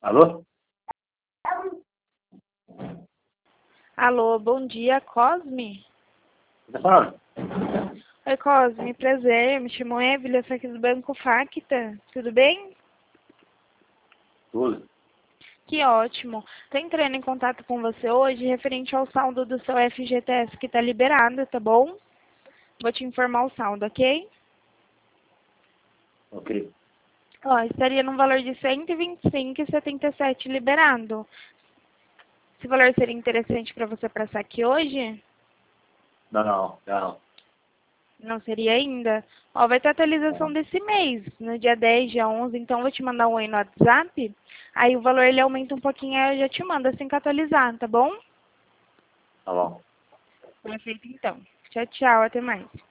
Alô? Alô, bom dia, Cosme? Tá falando? Oi, Cosme, prazer, me chamo Evelyn, eu sou aqui do Banco Facta, tudo bem? Tudo. Que ótimo. Tô entrando em contato com você hoje referente ao saldo do seu FGTS que tá liberado, tá bom? Vou te informar o saldo, ok? Ok. Ó, estaria num valor de R$ 125,77 liberado. Esse valor seria interessante para você passar aqui hoje? Não. Não seria ainda? Ó, vai ter atualização desse mês, no dia 10, dia 11, então eu vou te mandar um oi no WhatsApp. Aí o valor ele aumenta um pouquinho, aí eu já te mando assim que atualizar, tá bom? Tá bom. Perfeito, então. Tchau, tchau, até mais.